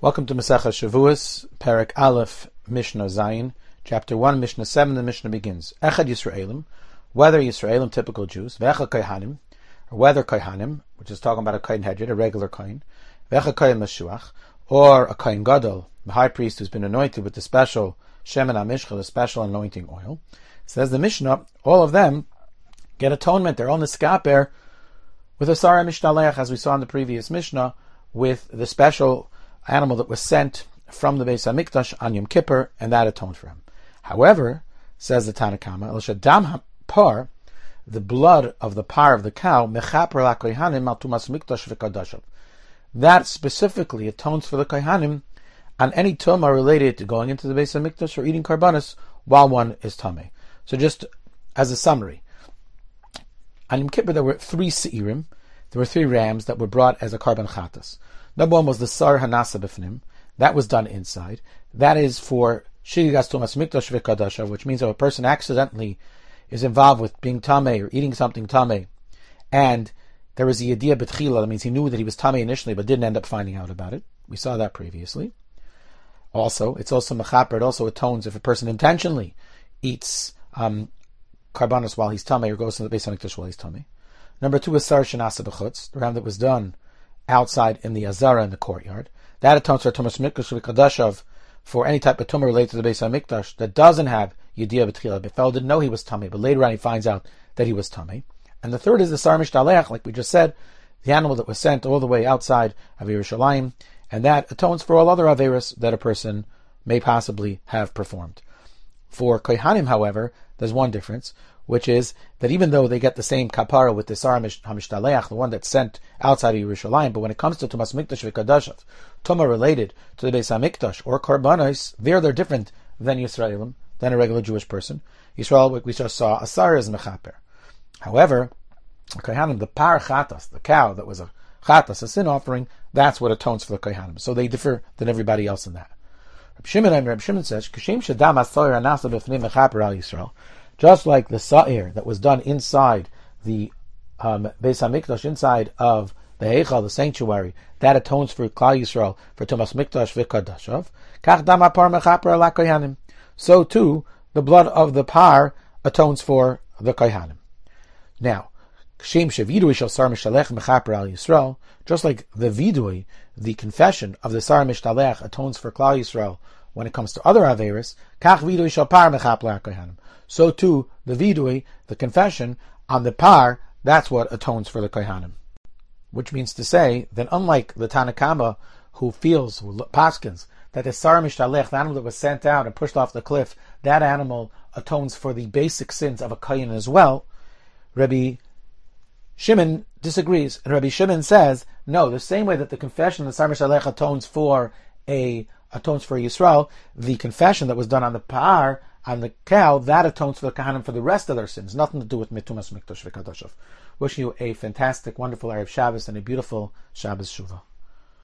Welcome to Masechah Shavuos, Perek Aleph, Mishnah Zayin, Chapter 1, Mishnah 7. The Mishnah begins. Echad Yisraelim, whether Yisraelim, typical Jews, Ve'echad Kohanim, or whether Kohanim, which is talking about a Kohen Hedjed, a regular Kohen, Ve'echad Kohen Meshuach, or a Kohen Gadol, the high priest who's been anointed with the special Shemen HaMishcha, the special anointing oil. Says the Mishnah, all of them get atonement. They're all niskaper with a Sarah Mishtaleach, as we saw in the previous Mishnah, with the special animal that was sent from the Beis HaMikdash on Yom Kippur, and that atoned for him. However, says the Tanna Kama, El Shadam Par, the blood of the par of the cow, Mechaper la Kohanim al Tumas Mikdash v'Kadashav. That specifically atones for the Kohanim on any tumah related to going into the Beis HaMikdash or eating karbanos while one is tameh. So just as a summary, on Yom Kippur there were 3 seirim, there were 3 rams that were brought as a karban chatas. Number 1 was the Sar Hanasa B'fnim. That was done inside. That is for Shigas Tumas Mikdash V'Kadashav, which means if a person accidentally is involved with being tameh or eating something tameh, and there was the idea b'tchila, that means he knew that he was tameh initially but didn't end up finding out about it. We saw that previously. Also, it's also mechaper. It also atones if a person intentionally eats karbanos while he's tameh or goes to the Beis HaMikdash while he's tameh. Number 2 is Sar Shanasa B'chutz, the ram that was done outside in the Azara in the courtyard. That atones for Tumas Mikdash V'Kadashav for any type of tumah related to the Beis HaMikdash that doesn't have Yediyah B'tchila. The fellow didn't know he was tameh, but later on he finds out that he was tameh. And the third is the Sar Mishtaleach, like we just said, the animal that was sent all the way outside of Yerushalayim, and that atones for all other averos that a person may possibly have performed. For Kohanim, however, there's one difference, which is that even though they get the same kapara with the Sar HaMishtaleach, the one that's sent outside of Yerushalayim, but when it comes to Tumas Mikdash V'Kadashav, Tumah related to the Beis HaMikdash or Karbanos, they're different than Yisraelim, than a regular Jewish person. Yisrael, we just saw, Asar is Mechaper. However, Kohanim, the par chatas, the cow that was a chatas, a sin offering, that's what atones for the Kohanim. So they differ than everybody else in that. Reb Shimon says, K'shem shadam asar anasa b'fnei mechaper al Yisrael. Just like the sa'ir that was done inside the Beis HaMikdash, inside of the Heichal, the sanctuary, that atones for Klal Yisrael, for Tumas Mikdash V'Kadashav. Kach dam apar mechaper ala Kohanim. So too, the blood of the par atones for the Kohanim. Now, Kshem shevidui shel Sar Mishalech mechaper al Yisrael, just like the vidui, the confession of the Sar Mishalech atones for Klal Yisrael when it comes to other averis, kach vidui shel par mechaper al Kohanim. So too, the vidui, the confession on the par, that's what atones for the Kohanim. Which means to say that unlike the Tanna Kama, who feels, who paskins, that the Sar Mishalech, the animal that was sent out and pushed off the cliff, that animal atones for the basic sins of a Kohen as well, Rabbi Shimon disagrees. And Rabbi Shimon says, no, the same way that the confession of the Sar Mishalech atones for Yisrael, the confession that was done on the par, on the cow, that atones for the Kohanim for the rest of their sins. Nothing to do with Tumas Mikdash V'Kadashav. Wishing you a fantastic, wonderful Erev Shabbos and a beautiful Shabbos Shuvah.